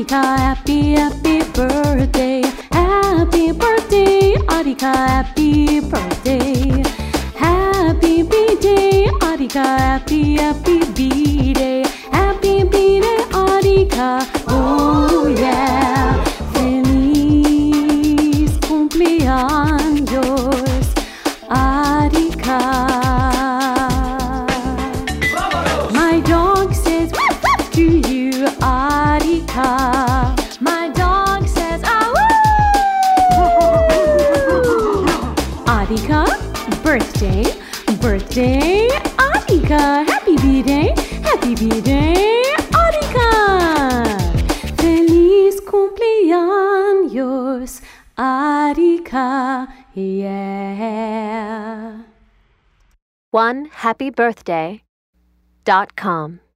Arika, happy, happy birthday. Happy birthday, Arika, happy birthday. Happy B-Day, Arika, happy, happy B-Day. Happy B-Day, Arika, oh yeah. Feliz cumpleaños, Arika. My dog says woof, woof to you, Arika. My dog says ah woo. Arika, birthday, birthday, Arika. Happy B-Day, happy B-Day, Arika. Feliz cumpleaños, Arika, yeah. OneHappyBirthday.com